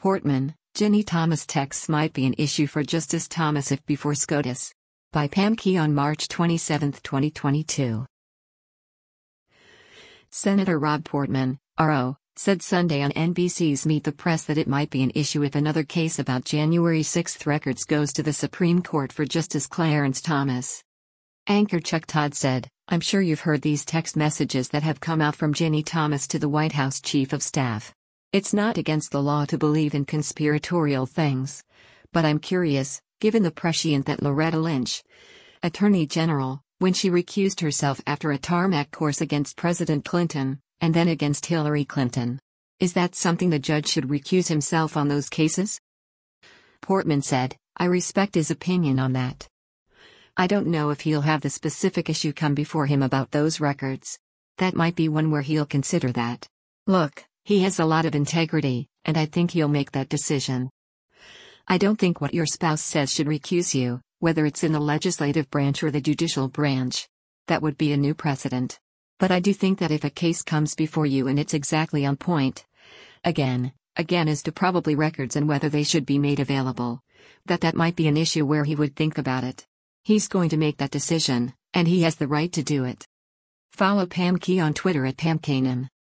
Portman, Ginny Thomas texts might be an issue for Justice Thomas if before SCOTUS. By Pam Key on March 27, 2022. Senator Rob Portman, RO, said Sunday on NBC's Meet the Press that it might be an issue if another case about January 6 records goes to the Supreme Court for Justice Clarence Thomas. Anchor Chuck Todd said, "I'm sure you've heard these text messages that have come out from Ginny Thomas to the White House Chief of Staff. It's not against the law to believe in conspiratorial things. But I'm curious, given the prescient that Loretta Lynch, Attorney General, when she recused herself after a tarmac course against President Clinton, and then against Hillary Clinton. Is that something the judge should recuse himself on those cases?" Portman said, "I respect his opinion on that. I don't know if he'll have the specific issue come before him about those records. That might be one where he'll consider that. Look, he has a lot of integrity, and I think he'll make that decision. I don't think what your spouse says should recuse you, whether it's in the legislative branch or the judicial branch. That would be a new precedent. But I do think that if a case comes before you and it's exactly on point, again as to probably records and whether they should be made available, that might be an issue where he would think about it. He's going to make that decision, and he has the right to do it." Follow Pam Key on Twitter at PamKanan.